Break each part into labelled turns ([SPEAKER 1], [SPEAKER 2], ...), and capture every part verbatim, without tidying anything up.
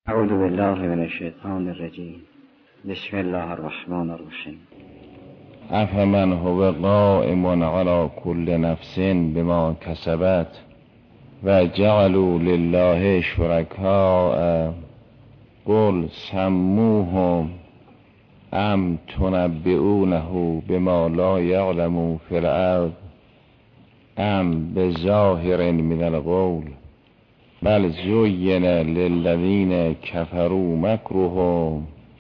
[SPEAKER 1] اعوذ بالله من الشیطان الرجیم. بسم الله الرحمن الرحیم.
[SPEAKER 2] افمن هو قائم علی کل نفس بما کسبت و جعلوا لله شرکاء قل سموهم ام تنبئونه بما لا یعلم فی الارض ام بظاهر من القول بل زین للذین کفروا مکرهم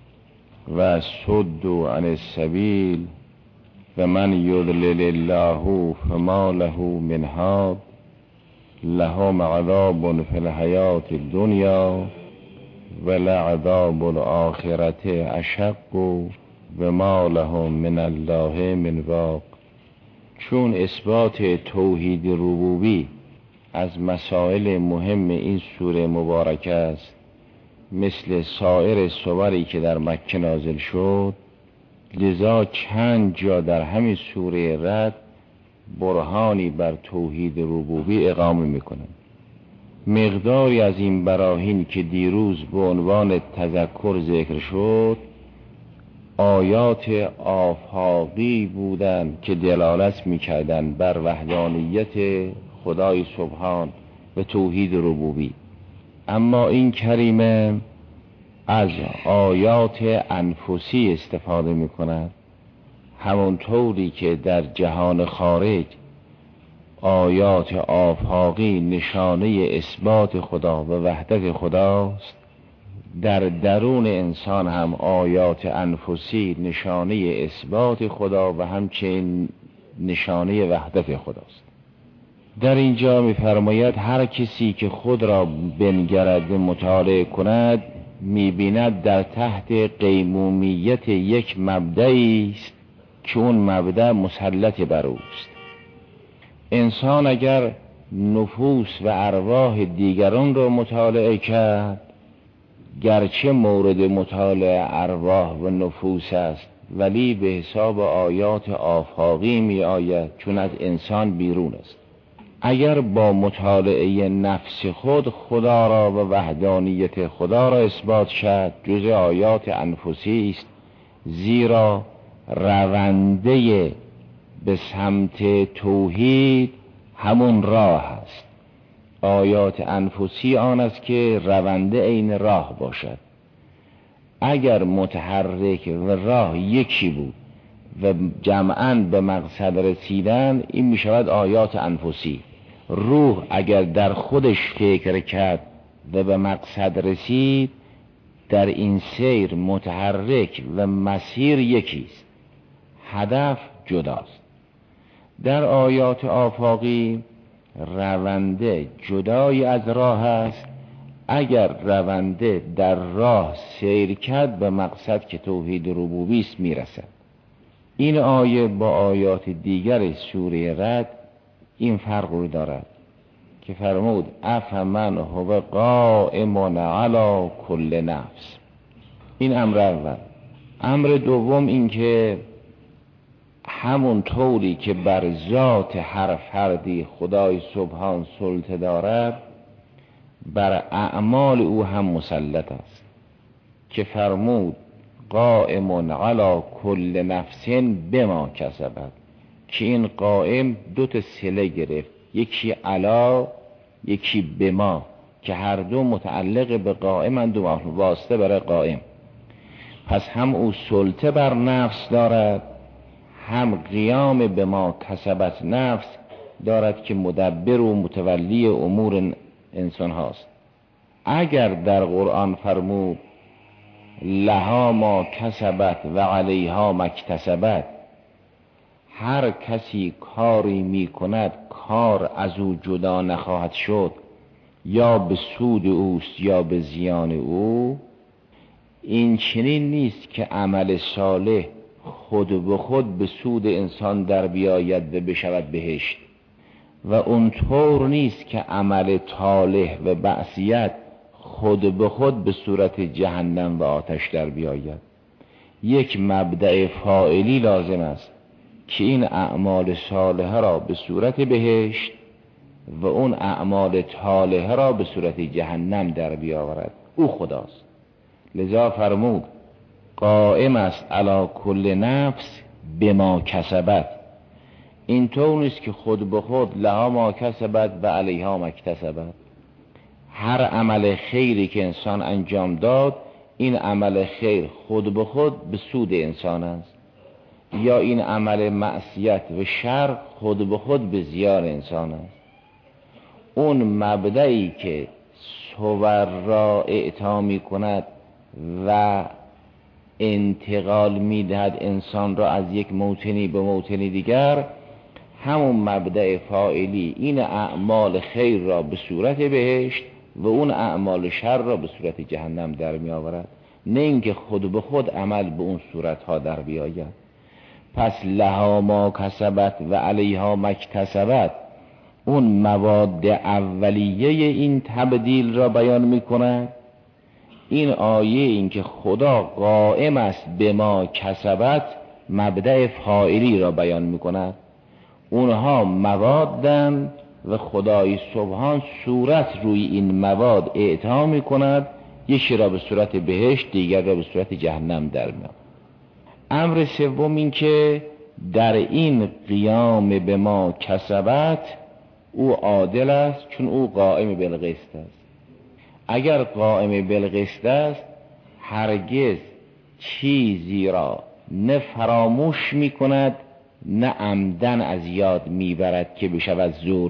[SPEAKER 2] و صدوا عن السبیل و من یضلل الله فما له من هاد لهم عذاب فی الحیاة الدنیا و لعذاب الآخرة اشق و ما لهم من الله من واق. چون اثبات توحید ربوبی از مسائل مهم این سوره مبارکه است، مثل سایر سوری که در مکه نازل شد، لذا چند جا در همین سوره رعد برهانی بر توحید ربوبی اقامه میکنند. مقداری از این براهین که دیروز به عنوان تذکر ذکر شد آیات آفاقی بودند که دلالت میکردند بر وحدانیت خدای سبحان و توحید ربوبی. اما این کریمه از آیات انفسی استفاده می کند، همونطوری که در جهان خارج آیات آفاقی نشانه اثبات خدا و وحدت خداست، در درون انسان هم آیات انفسی نشانه اثبات خدا و همچنین نشانه وحدت خداست. در اینجا می‌فرماید هر کسی که خود را بنگرد و مطالعه کند می‌بیند در تحت قیمومیت یک مبدأی است که اون مبدأ مسلط بر اوست. انسان اگر نفوس و ارواح دیگران را مطالعه کرد، گرچه مورد مطالعه ارواح و نفوس است ولی به حساب آیات آفاقی می آید، چون از انسان بیرون است. اگر با مطالعه نفس خود خدا را و وحدانیت خدا را اثبات شد، جز آیات انفسی است، زیرا رونده به سمت توحید همون راه است. آیات انفسی آن است که رونده این راه باشد. اگر متحرک و راه یکی بود و جمعاً به مقصد رسیدن، این می شود آیات انفسی. روح اگر در خودش فکر کرد و به مقصد رسید، در این سیر متحرک و مسیر یکیست، هدف جداست. در آیات آفاقی رونده جدای از راه است. اگر رونده در راه سیر کرد به مقصد که توحید ربوبی است میرسد. این آیه با آیات دیگر سوره رعد این فرق رو دارد که فرمود افمن هو قائم علی کل نفس. این امر اول. امر دوم این که همون طوری که بر ذات هر فردی خدای سبحان سلطه دارد، بر اعمال او هم مسلط است که فرمود قائم علی کل نفس بما کسبت، که این قائم دو تا صله گرفت، یکی علا یکی بما، که هر دو متعلق به قائمند و واسطه برای قائم. پس هم او سلطه بر نفس دارد، هم قیام بما کسبت نفس دارد که مدبر و متولی امور انسان هاست. اگر در قرآن فرمود لها ما کسبت و علیها ما اکتسبت، هر کسی کاری می کند کار از او جدا نخواهد شد، یا به سود اوست یا به زیان او، این چنین نیست که عمل صالح خود به خود به سود انسان در بیاید و بشود بهشت، و اونطور نیست که عمل طالح و بعثیت خود به خود به صورت جهنم و آتش در بیاید. یک مبدأ فاعلی لازم است که این اعمال صالحه را به صورت بهشت و اون اعمال طالحه را به صورت جهنم در بیاورد. او خداست. لذا فرمود قائم است علی کل نفس بما کسبت. این طور نیست که خود به خود لها ما کسبت و علیها ما اکتسبت. هر عمل خیری که انسان انجام داد، این عمل خیر خود به خود به سود انسان است، یا این عمل معصیت و شر خود به خود به زیان انسان است. اون مبدئی که صور را اعطا می کند و انتقال می دهد انسان را از یک موطنی به موطنی دیگر، همون مبدأ فاعلی این اعمال خیر را به صورت بهشت و اون اعمال شر را به صورت جهنم در می آورد، نه اینکه خود به خود عمل به اون صورت ها در بیاید. پس لها ما کسبت و علیها ما اکتسبت اون مواد اولیه این تبدیل را بیان می کند. این آیه این که خدا قائم است به ما کسبت مبدأ فاعلی را بیان می کند. اونها موادن و خدای سبحان صورت روی این مواد اعطا می کند، یکی را به صورت بهشت، دیگر را به صورت جهنم در میاد. امر سوم این که در این قیام به ما کسبت او عادل است، چون او قائم بالقسط است. اگر قائم بالقسط است هرگز چیزی را نه فراموش می کند نه عمدن از یاد میبرد که بشود ظلم.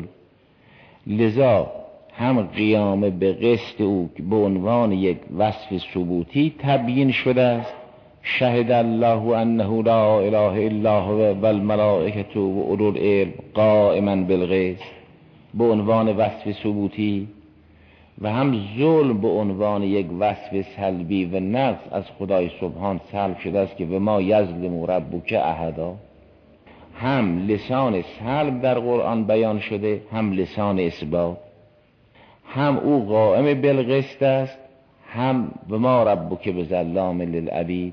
[SPEAKER 2] لذا هم قیام به قسط او به عنوان یک وصف ثبوتی تبیین شده است. شهد الله انه لا اله الا هو و الملائکه و اولو العلم قائما بالقسط به عنوان وصف ثبوتی، و هم ظلم به عنوان یک وصف سلبی و نقص از خدای سبحان سلب شده است که و ما یظلم ربک احدا. هم لسان سلب در قرآن بیان شده، هم لسان اثبات. هم او قائم بالقسط است، هم و ما ربک بظلام للعبید،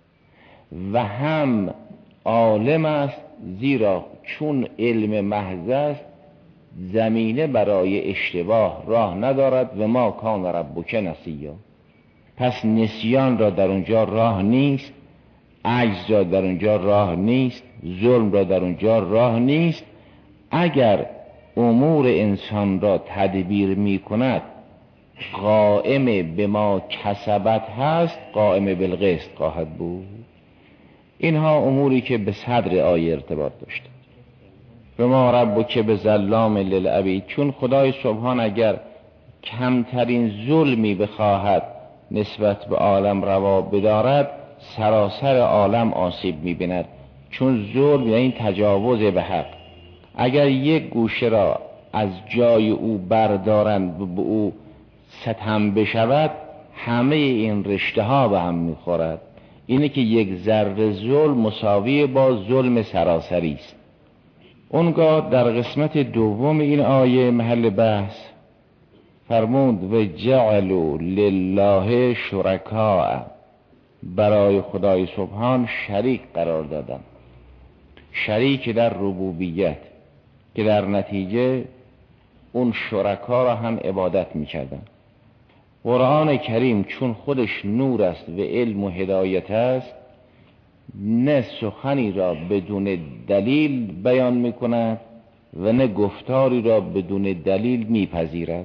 [SPEAKER 2] و هم عالم است، زیرا چون علم محض است زمینه برای اشتباه راه ندارد و ما کان ربک نسیا. پس نسیان را در اونجا راه نیست، عجز را در اونجا راه نیست، ظلم را در اونجا راه نیست. اگر امور انسان را تدبیر می کند قائم به ما کسبت هست، قائم بالقسط خواهد بود. اینها اموری که به صدر آیه ارتباط داشته. به ما ربک بظلام للعبید، چون خدای سبحان اگر کمترین ظلمی بخواهد نسبت به عالم روا بدارد سراسر عالم آسیب می‌بیند، چون ظلم یعنی تجاوز به حق. اگر یک گوشه را از جای او بردارند و به او ستم بشود همه این رشته ها به هم می‌خورد. اینه که یک ذره ظلم مساوی با ظلم سراسری است. اونگاه در قسمت دوم این آیه محل بحث فرمود و جعلوا لله شرکاء، برای خدای سبحان شریک قرار دادن، شریک در ربوبیت، که در نتیجه اون شرکا را هم عبادت میکردن. قرآن کریم چون خودش نور است و علم و هدایت است، نه سخنی را بدون دلیل بیان میکند و نه گفتاری را بدون دلیل میپذیرد.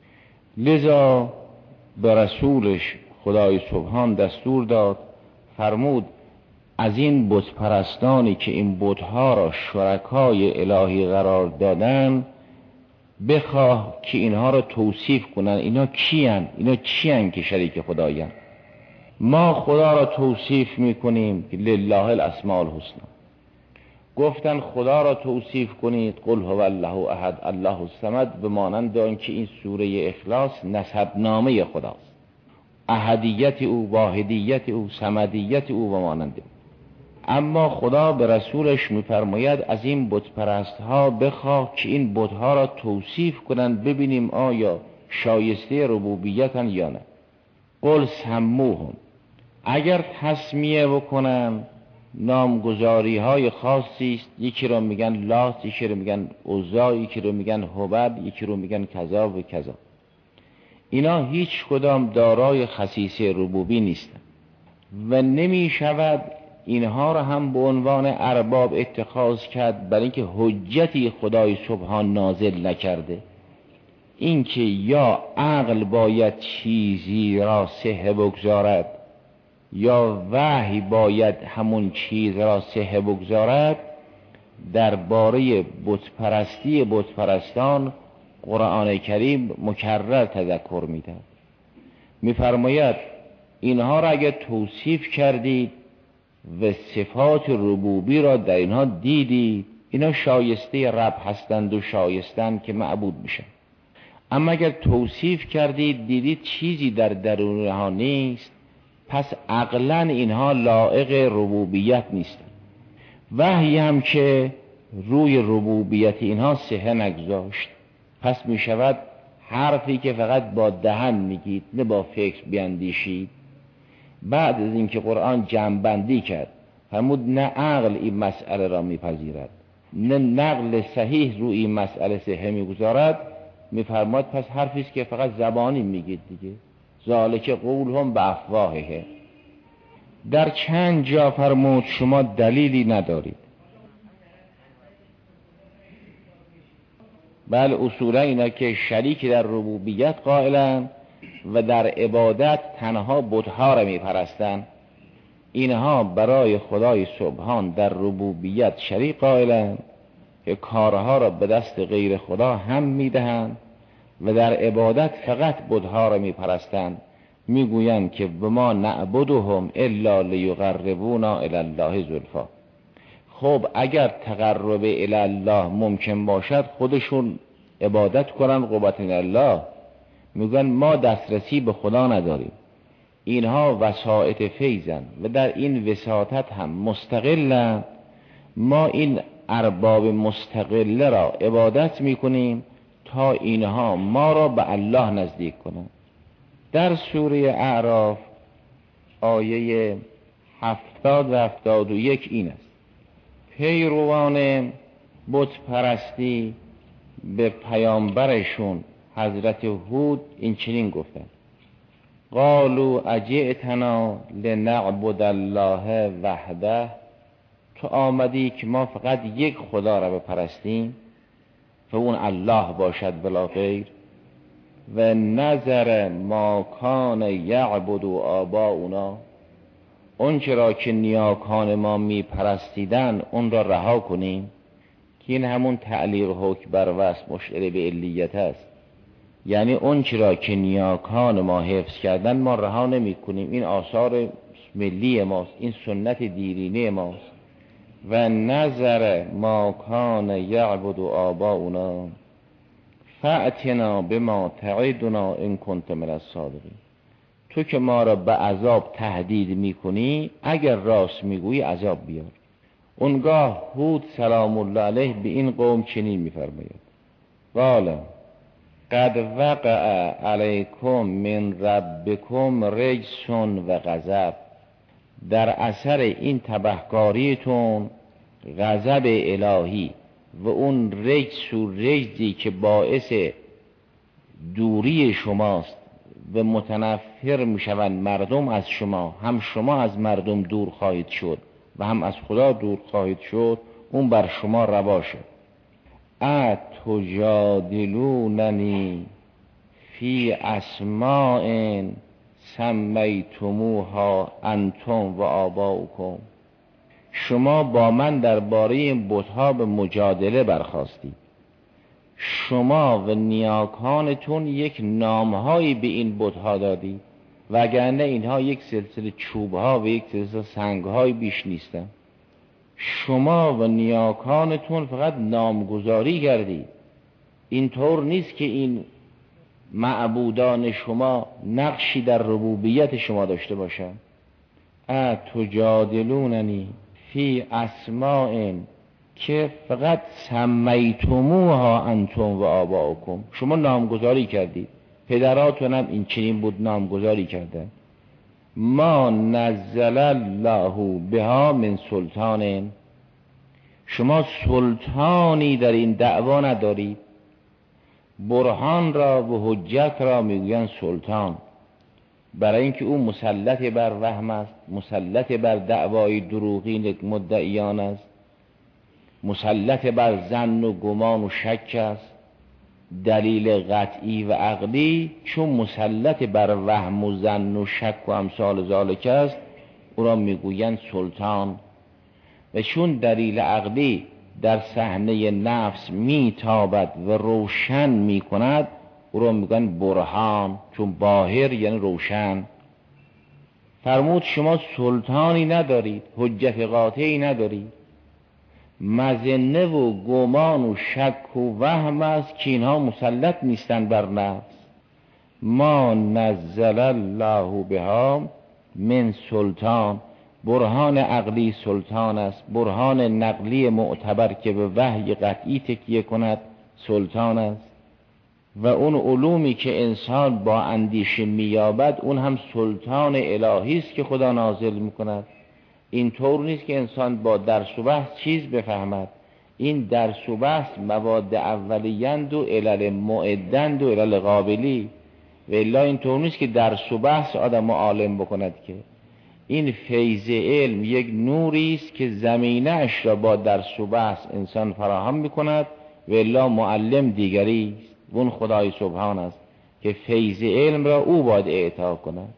[SPEAKER 2] لذا به رسولش خدای سبحان دستور داد، فرمود از این بت پرستانی که این بتها را شرکای الهی قرار دادن بخواه که اینها را توصیف کنن. اینا کیان؟ اینا چیان که شریک خدایان؟ ما خدا را توصیف میکنیم که لله الاسماء الحسنی. گفتن خدا را توصیف کنید قل هو الله احد الله الصمد، به مانند آن که این سوره اخلاص نسب نامه خداست، احدیت او، واحدیت او، صمدیت او و مانند او. اما خدا به رسولش میفرماید از این بت پرست ها بخواه که این بت ها را توصیف کنند ببینیم آیا شایسته ربوبیتن یا نه. قل سموهم، اگر تسمیه بکنن نامگذاری های خاصی است. یکی رو میگن لات، یکی رو میگن عزا، یکی رو میگن هبل، یکی رو میگن کذا و کذا. اینا هیچ کدام دارای خصیصه ربوبی نیستن و نمی شود اینها را هم به عنوان ارباب اتخاذ کرد، برای اینکه حجتی خدای سبحان نازل نکرده. اینکه یا عقل باید چیزی را صحه بگذارد یا وحی باید همون چیز را صحه بگذارد، درباره بت پرستی بت پرستان قرآن کریم مکرر تذکر می‌دهد. می‌فرماید اینها را اگر توصیف کردید و صفات ربوبی را در اینها دیدید، اینا شایسته رب هستند و شایستند که معبود میشن. اما اگر توصیف کردید دیدید چیزی در درون اینها نیست، پس عقلا اینها لایق ربوبیت نیستند. وحی هم که روی ربوبیت اینها صحه نگذاشت، پس می شود حرفی که فقط با دهن میگید نه با فکر بیندیشید. بعد از اینکه قرآن جمع‌بندی کرد فرمود نه عقل این مسئله را میپذیرد نه نقل صحیح روی این مسئله صحه میگذارد، میفرماد پس حرفی است که فقط زبانی میگید دیگه. ذالک قولهم بافواهه. در چند جا فرمود شما دلیلی ندارید. بله اصولا اینا که شریک در ربوبیت قائلن و در عبادت تنها بت‌ها را میپرستن، اینها برای خدای سبحان در ربوبیت شریک قائلن که کارها را به دست غیر خدا هم میدهند و در عبادت فقط بت‌ها را میپرستند. میگویند که بما نعبدهم الا لیقربونا الی الله زلفا. خب اگر تقرب الی الله ممکن باشد خودشون عبادت کنن قربت الله. میگن ما دسترسی به خدا نداریم، اینها وسائط فیضن و در این وساطت هم مستقلن. ما این ارباب مستقله را عبادت میکنیم تا اینها ما را به الله نزدیک کنند. در سوره اعراف آیه هفتاد و هفتاد و یک این است: پیروان بت پرستی به پیامبرشون حضرت هود این چنین گفتند: قالوا اجئتنا لنعبد الله وحده. تو آمدی که ما فقط یک خدا را بپرستیم و اون الله باشد بلا غیر. و نظر ما کان یعبد آباؤنا، اون چرا که نیاکان ما می پرستیدن اون را رها کنیم. که این همون تعلیق حکم بر وصف مشعر به علیت است. یعنی اون چرا که نیاکان ما حفظ کردن ما رها نمی کنیم، این آثار ملی ماست، این سنت دیرینه ماست. و نظر ما کان یعبد آباؤنا فأتنا بما تعدنا ان کنت من الصادقین. تو که ما را به عذاب تهدید میکنی، اگر راست میگویی عذاب بیار. اونگاه هود سلام الله علیه به این قوم چنین میفرماید: قال قد وقع علیکم من ربکم رجس و غضب. در اثر این تبهکاریتون غضب الهی و اون رجس و رجزی که باعث دوری شماست و متنفر میشوند مردم از شما، هم شما از مردم دور خواهید شد و هم از خدا دور خواهید شد، اون بر شما روا شد. اتجادلوننی فی اسماء سمیتموها انتم و آباؤکم. شما با من درباره این بت‌ها به مجادله برخاستید. شما و نیاکانتون یک نامهایی به این بت‌ها دادید، وگرنه اینها یک سلسله چوب‌ها و یک سلسله سنگ‌های بیش نیستن. شما و نیاکانتون فقط نامگذاری کردید. اینطور نیست که این معبودان شما نقشی در ربوبیت شما داشته باشند. اتجادلوننی فی اسماء که فقط سمیتموها انتم و آباؤکم. شما نامگذاری کردید، پدراتون هم این چنین بود نامگذاری کردن. ما نزل الله بها من سلطان، شما سلطانی در این دعوا ندارید. برهان را و حجت را میگوین سلطان، برای اینکه او مسلط بر وهم است، مسلط بر دعوای دروغین مدعیان است، مسلط بر ظن و گمان و شک است. دلیل قطعی و عقلی چون مسلط بر وهم و ظن و شک و امثال ذالک است، او را میگویند سلطان. و چون دلیل عقلی در صحنه نفس میتابد و روشن میکند، او را میگن برهان، چون باهر یعنی روشن. فرمود شما سلطانی ندارید، حجت قاطعی ندارید. مظنه و گمان و شک و وهم است که اینها مسلط نیستند بر نفس. ما نزل الله بها من سلطان، برهان عقلی سلطان است، برهان نقلی معتبر که به وحی قطعی تکیه کند سلطان است. و اون علومی که انسان با اندیشه میابد اون هم سلطان الهی است که خدا نازل میکند. این طور نیست که انسان با درس و بحث چیز بفهمد. این درس و بحث مواد اولیند و علل معدند و علل قابلی، و الا این طور نیست که درس و بحث آدم عالم بکند. که این فیض علم یک نوری است که زمینه اش را با درس و بحث انسان فراهم میکند، و الا معلم دیگری است، اون خدای سبحان است که فیض علم را او باید اعطا کند.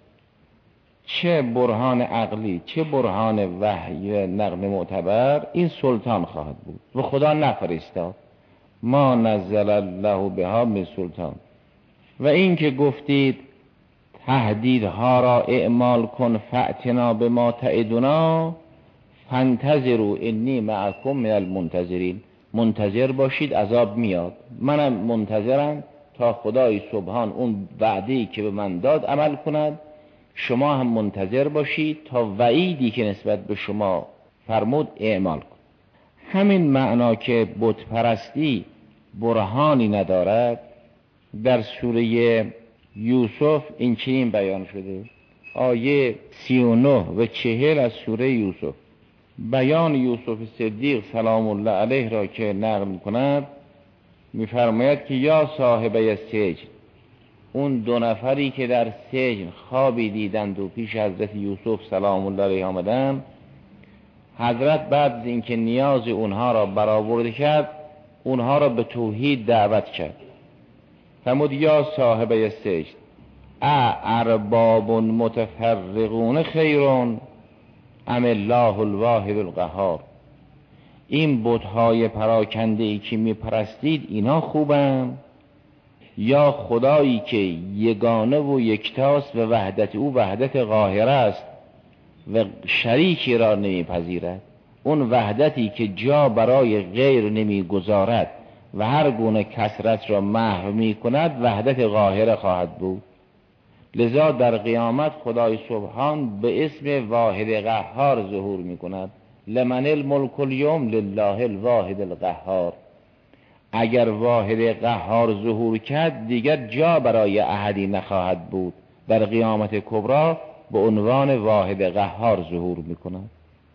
[SPEAKER 2] چه برهان عقلی چه برهان وحی نقل معتبر، این سلطان خواهد بود و خدا نفرستاد. ما نزل الله بها من سلطان. و این که گفتید تهدیدها را اعمال کن، فأتنا بما تعدنا فانتظروا انی معکم من المنتظرین، منتظر باشید عذاب میاد، منم منتظرم تا خدای سبحان اون وعده‌ای که به من داد عمل کند. شما هم منتظر باشید تا وعیدی که نسبت به شما فرمود اعمال کن. همین معنا که بت پرستی برهانی ندارد، در سوره یوسف این چنین بیان شده. آیه سی و نه و چهل از سوره یوسف بیان یوسف صدیق سلام الله علیه را که نقل می‌کند، می‌فرماید که یا صاحبه سجن، اون دو نفری که در سجن خوابی دیدند و پیش حضرت یوسف سلام الله علیه آمدند، حضرت بعد از اینکه نیاز اونها را برآورده کرد، اونها را به توحید دعوت کرد. فرمود یا صاحبه سجن ارباب متفرقون خیرون ام الله الواحد القهار، این بت‌های پراکنده ای که میپرستید اینا خوبن، یا خدایی که یگانه و یکتاست و وحدت او وحدت قاهره است و شریکی را نمیپذیرد، اون وحدتی که جا برای غیر نمیگذارد و هر گونه کثرت را محو میکند وحدت قاهره خواهد بود. لذا در قیامت خدای سبحان به اسم واحد قهار ظهور میکند. لمن الملک اليوم لله الواحد القهار. اگر واحد قهار ظهور کرد دیگر جا برای احدی نخواهد بود. در قیامت کبری به عنوان واحد قهار ظهور میکند.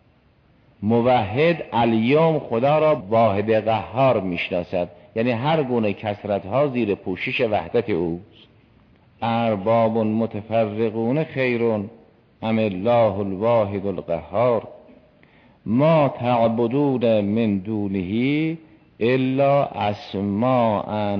[SPEAKER 2] موحد الیوم خدا را واحد قهار میشناسد، یعنی هر گونه کثرت ها زیر پوشش وحدت اوست. ارباب متفرقون خیرون ام الله الواحد القهار ما تعبدون من دونه الا اسماء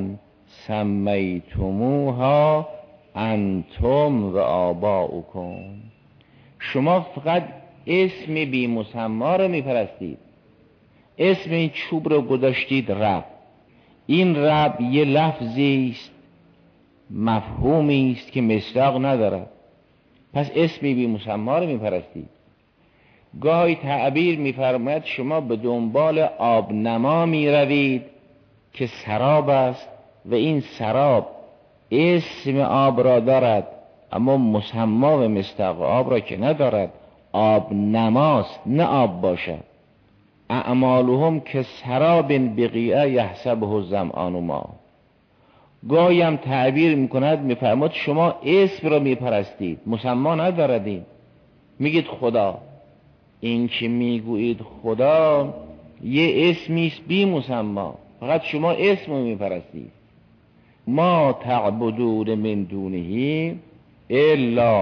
[SPEAKER 2] سمیتموها انتم و آباؤکم. شما فقط اسم بی مسما رو میپرستید. اسم این چوب رو گذاشتید رب. این رب یه لفظی است، مفهومی است که مصداق ندارد، پس اسمی بی مسما رو میپرستید. گاهی تعبیر میفرماید شما به دنبال آب نما میروید که سراب است و این سراب اسم آب را دارد اما مسما و مصداق آب را که ندارد. آب نماست نه آب باشد. اعمالهم که سراب بقیعه یحسبه الظمآن ماء. گاهی هم تعبیر میکند میفرماد شما اسم را میپرستید، مسما نداردید، میگید خدا. این که میگویید خدا یه اسمیست بی مسما، فقط شما اسم رو میپرستید. ما تعبدون من دونه الا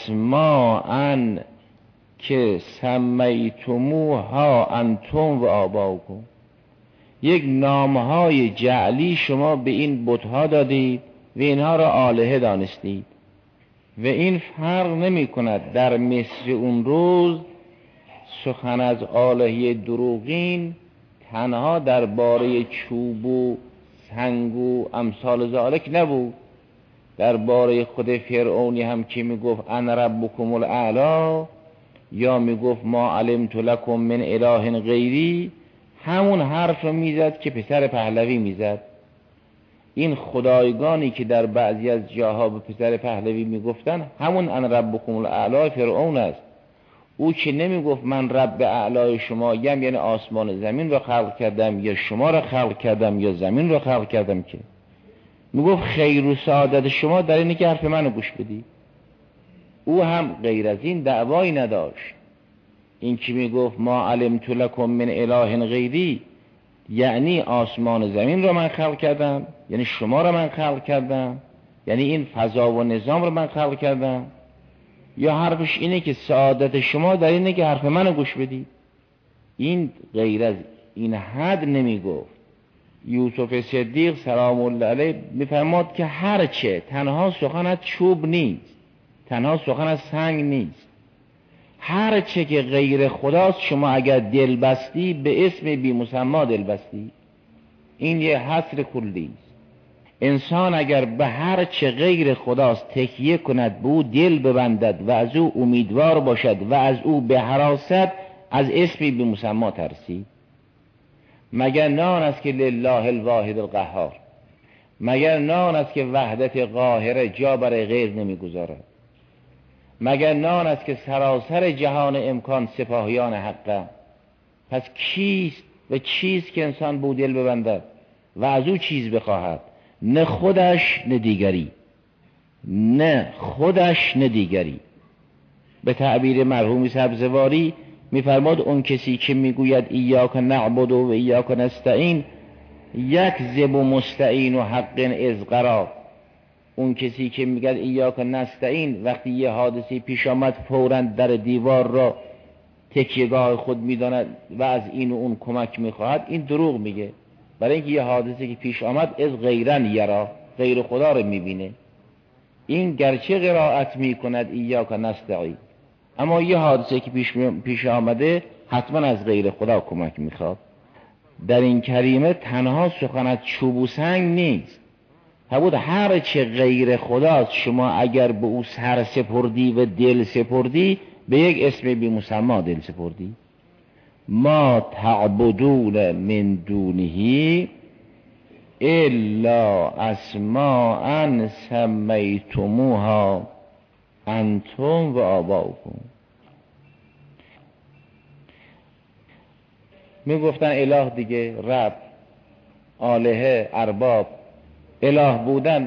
[SPEAKER 2] اسماء که سمیتموها انتم و آباؤکم، یک نامهای جعلی شما به این بتها دادید و اینها را آلهه دانستید. و این فرق نمی کند در مصر اون روز سخن از آلهه دروغین تنها درباره چوب و سنگ و امثال ذالک نبود، درباره خود فرعونی هم که می گفت انا ربکم الاعلی، یا می گفت ما علمت لکم من اله غیری، همون حرف رو میزد که پسر پهلوی میزد. این خدایگانی که در بعضی از جاها به پسر پهلوی میگفتن همون انا ربکم الاعلی فرعون است. او که نمیگفت من رب اعلی شما یم، یعنی آسمان زمین رو خلق کردم یا شما رو خلق کردم یا زمین رو خلق کردم، که میگفت خیر و سعادت شما در اینه که حرف منو گوش بدی. او هم غیر از این دعوایی نداشت. این که میگفت ما علمت لکم من اله غیری، یعنی آسمان زمین رو من خلق کردم، یعنی شما رو من خلق کردم، یعنی این فضا و نظام رو من خلق کردم، یا حرفش اینه که سعادت شما در اینه که حرف منو گوش بدید. این غیر از این حد نمی گفت. یوسف صدیق سلام الله علیه میفرماد که هرچه تنها سخن از چوب نیست، تنها سخن از سنگ نیست، هرچه که غیر خداست شما اگر دل بستی به اسم بی مسما دل بستی. این یه حصر کلی است. انسان اگر به هر چه غیر خداست تکیه کند، به او دل ببندد و از او امیدوار باشد و از او به حراست، از اسمی بی مسما ترسید. مگر نان است که لله الواحد القهار، مگر نان است که وحدت قاهره جا برای غیر نمیگذارد، مگر نان است که سراسر جهان امکان سپاهیان حقه. پس کیست و چیست که انسان به او دل ببندد و از او چیز بخواهد؟ نه خودش نه دیگری، نه خودش نه دیگری. به تعبیر مرحوم سبزواری میفرماد اون کسی که میگوید ایاک نعبد و ایاک نستعین، یک زب و مستعین و حق از قرار. اون کسی که میگه ایاک نستعین، وقتی یه حادثه پیش آمد فوراً در دیوار را تکیهگاه خود میداند و از این و اون کمک میخواهد، این دروغ میگه. برای اینکه یه حادثه که پیش آمد از غیرن یرا، غیر خدا رو میبینه. این گرچه قرائت میکند ایاک نستعین، اما یه حادثه که پیش, پیش آمده حتما از غیر خدا کمک میخواد. در این کریمه تنها سخن از چوب و سنگ نیست، بود هر چه غیر خداست شما اگر به او سر سپردی و دل سپردی، به یک اسم بی مسما دل سپردی. ما تعبدون من دونه الا اسماء سمیتموها انتم و آباؤکم. می گفتن اله دیگه، رب، آلهه، ارباب. اله بودن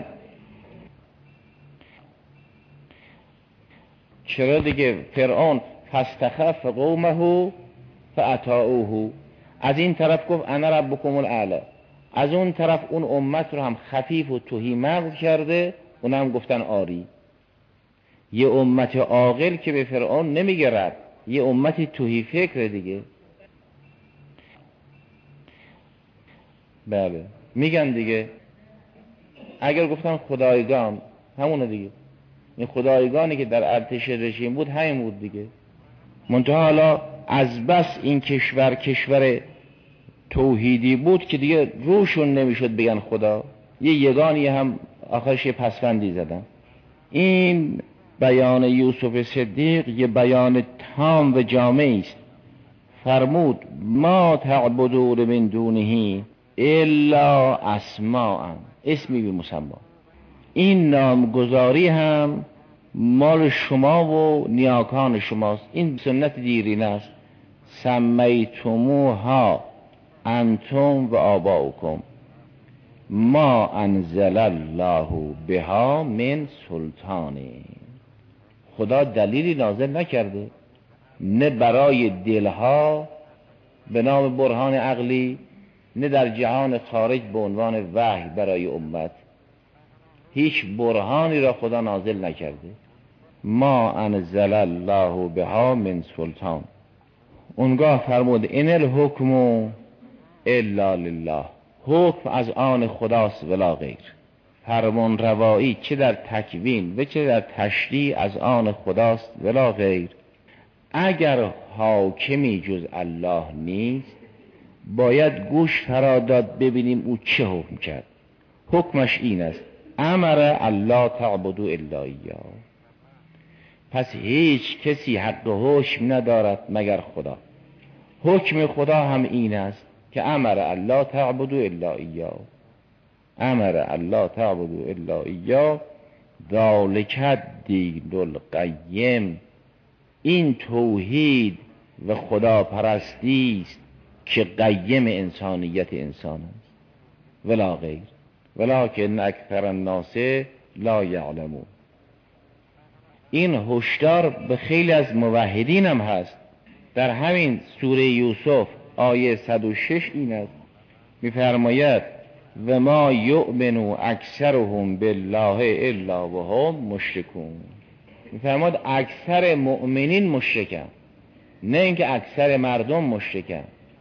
[SPEAKER 2] چرا دیگه؟ فرعون فاستخف قومه فاطاعوه، از این طرف گفت انا ربکم الاعلی، از اون طرف اون امت رو هم خفیف و تهی مغز کرده، اون هم گفتن آری. یه امت عاقل که به فرعون نمیگه رب، یه امت تهی فکر دیگه. بله میگن دیگه، اگر گفتن خدایگان همونه دیگه، این خدایگانی که در ارتش رژیم بود همین بود دیگه. منتها حالا از بس این کشور کشور توحیدی بود که دیگه روشون نمیشد بگن خدا، یه یگانی هم آخرش یه پسوندی زدن. این بیان یوسف صدیق یه بیان تام و جامعی است. فرمود ما تعبدون من دونه الا اسماء، اسمی بی مسما. این نامگذاری هم مال شما و نیاکان شماست، این سنت دیرینه است. سمیتموها انتم و آباؤکم، ما انزل الله بها من سلطانی، خدا دلیلی نازل نکرده، نه برای دلها به نام برهان عقلی، نه در جهان خارج به عنوان وحی برای امت، هیچ برهانی را خدا نازل نکرده. ما انزل الله بها من سلطان. اونگاه فرمود ان الحکم الا لله، حکم از آن خداست ولا غیر. فرمان روایی چه در تکوین و چه در تشریع از آن خداست ولا غیر. اگر حاکمی جز الله نیست باید گوش فرا داد ببینیم او چه حکم کرد. حکمش این است امر الله تعبدوا الا ایاه. پس هیچ کسی حق حکم ندارد مگر خدا. حکم خدا هم این است که امر الله تعبدوا الا ایاه، امر الله تعبدوا الا ایاه ذالک الدین القیم. این توحید و خدا پرستی است که قیم انسانیت انسان است ولا غیر، ولکن اکثر الناس لا یعلمون. این هشدار به خیلی از موحدین هم هست. در همین سوره یوسف آیه صد و شش این است، می‌فرماید و ما یؤمن اکثرهم بالله الا وهم مشرکون. می‌فرماید اکثر مؤمنین مشرکن، نه اینکه اکثر مردم مشرکن.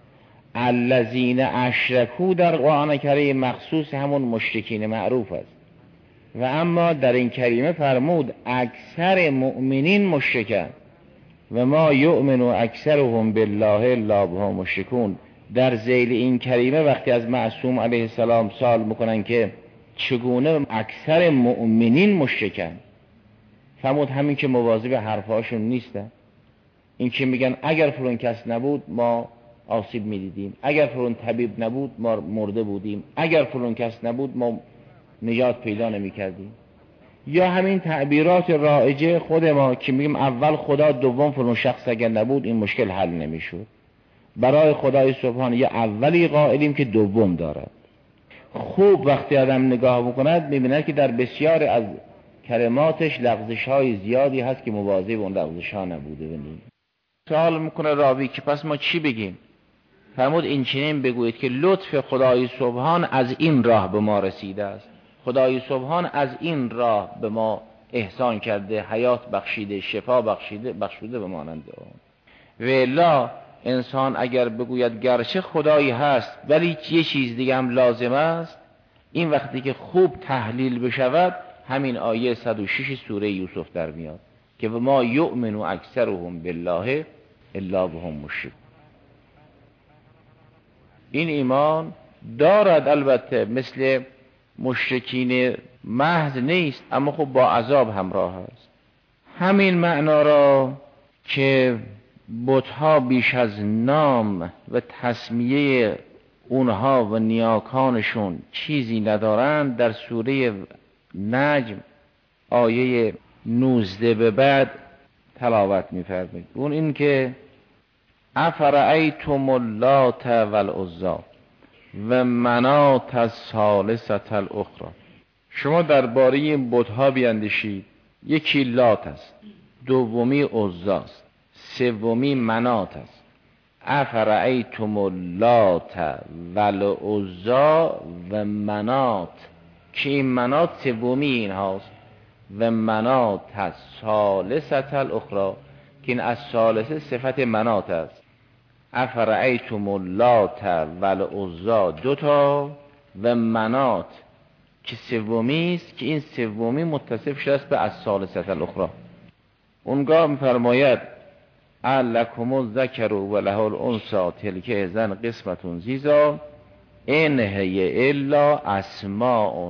[SPEAKER 2] الذین اشرکوا در قرآن کریم مخصوص همون مشرکین معروف است، و اما در این کریمه فرمود اکثر مؤمنین مشرکن و ما یؤمن اکثرهم بالله الا وهم مشرکون. در ذیل این کریمه وقتی از معصوم علیه السلام سوال میکنن که چگونه اکثر مؤمنین مشرکن، فرمود همین که مواظب حرفاشون نیستن. این که میگن اگر فلان کس نبود ما آسیب میدیدیم، اگر فلان طبیب نبود ما مرده بودیم، اگر فلان کس نبود ما نجات پیدا نمی کردیم. یا همین تعبیرات رایجه خود ما که میگیم اول خدا دوم فلان شخص اگر نبود این مشکل حل نمیشد. برای خدای سبحانه یه اولی قائلیم که دوم دارد. خوب وقتی آدم نگاه بکند میبیند که در بسیار از کلماتش لغزش های زیادی هست که مواظب اون لغزش ها نبوده بینید. سوال میکنه راوی که پس ما چی بگیم؟ فرمود این چنین بگویید که لطف خدای سبحان از این راه به ما رسیده است. خدای سبحان از این راه به ما احسان کرده، حیات بخشیده، شفا بخشیده، بخشوده به مانند اون. و الا انسان اگر بگوید گرچه خدایی هست ولی یه چیز دیگه هم لازم است، این وقتی که خوب تحلیل بشود همین آیه صد و شش سوره یوسف در میاد که و ما یؤمن اکثرهم بالله الا وهم مشرکون. این ایمان دارد، البته مثل مشرکین محض نیست، اما خب با عذاب همراه است. همین معنا را که بت‌ها بیش از نام و تسمیه اونها و نیاکانشون چیزی ندارند در سوره نجم آیه نوزده به بعد تلاوت می‌فرمایید. اون این که افرأیتم اللات والعزی و منات الثالثة الاخری. شما درباره این بت‌ها بیندیشید، یکی لات است، دومی عزی است، سومی منات است. افرأیتم اللات والعزی و منات، که این منات سومی این هاست، و منات الثالثة الاخری که این از ثالثه صفت منات است. افرأیتم اللات والعزی دوتا و منات که سومی است که این سومی متصف شده است به از ثالثه الاخری. اونگاه می‌فرماید لکم الذکر و له الانثی تلک اذن قسمة ضیزی ان هی الا اسماء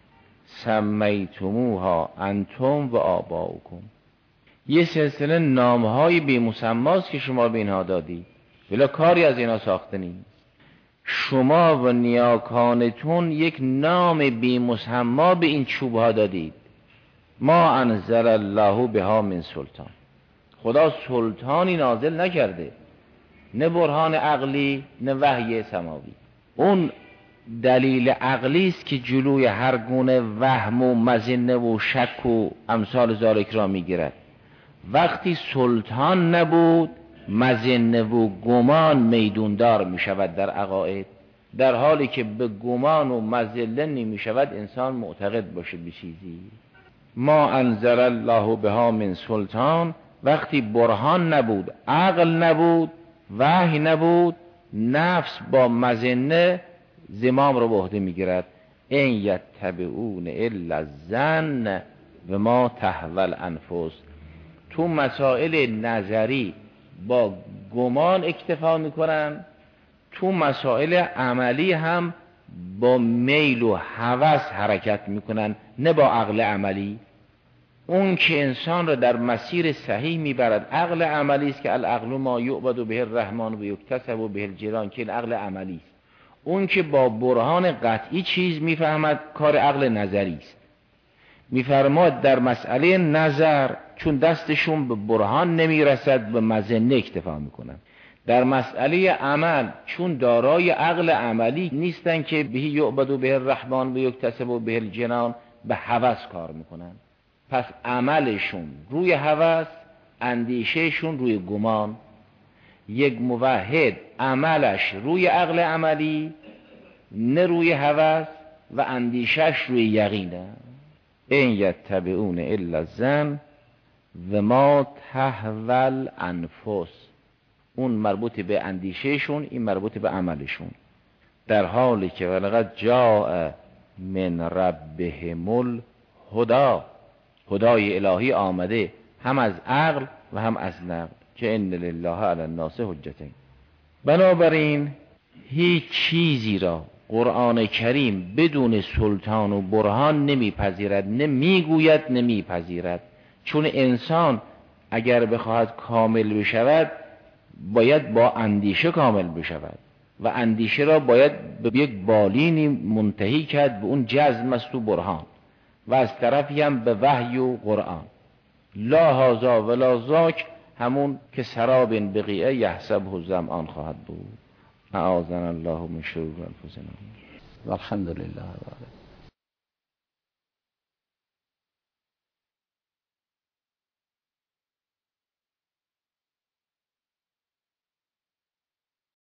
[SPEAKER 2] سمیتموها انتم و آباؤکم. یه سلسله نامهای بی مسماست که شما به اینها دادی ولی کاری از اینا ساخته نیست. شما و نیاکانتون یک نام بی مسما به این چوبها دادید. ما انزل الله بها من سلطان. خدا سلطانی نازل نکرده، نه برهان عقلی نه وحی سماوی. اون دلیل عقلی است که جلوی هر گونه وهم و مظنه و شک و امثال ذالک را میگیرد. وقتی سلطان نبود مظنه و گمان میدوندار می شود در عقاید، در حالی که به گمان و مظنه نمی شود انسان معتقد باشه به چیزی. ما انزل الله بها من سلطان، وقتی برهان نبود، عقل نبود، وحی نبود، نفس با مظنه زمام رو به عهده میگیرد. ان یتبعون الا الظن و ما تهوی الانفس. تو مسائل نظری با گمان اکتفا میکنن، تو مسائل عملی هم با میل و هوس حرکت میکنن، نه با عقل عملی. اون که انسان را در مسیر صحیح میبرد عقل عملی است که العقل ما یعبد به الرحمن و یکتسب به الجنان، که این عقل عملی است. اون که با برهان قطعی چیز میفهمد کار عقل نظری است. میفرماد در مسئله نظر چون دستشون به برهان نمیرسد به مظنه اکتفا میکنن. در مسئله عمل چون دارای عقل عملی نیستن که به یعبد به الرحمن و یکتسب به الجنان، به هوس کار میکنن. پس عملشون روی هوس، اندیشهشون روی گمان. یک موحد عملش روی عقل عملی، نه روی هوس، و اندیشش روی یقینه. این یتبعون الا الظن و ما تهوی الانفس. اون مربوط به اندیشهشون، این مربوط به عملشون. در حالی که ولقد جاء من ربهم الهدی، هدای الهی آمده هم از عقل و هم از نقل، که ان لله علی الناس حجتین. بنابراین هیچ چیزی را قرآن کریم بدون سلطان و برهان نمیپذیرد، نه میگوید نه میپذیرد. چون انسان اگر بخواهد کامل بشود باید با اندیشه کامل بشود و اندیشه را باید به یک بالینی منتهی کرد، به اون جزم است و برهان، و از طرفی هم به وحی و قرآن. لا هذا ولا ذاک، همون که سراب بقیعه یحسبه الظمآن خواهد بود. اعاذنا الله من شرور انفسنا.
[SPEAKER 1] والحمد لله.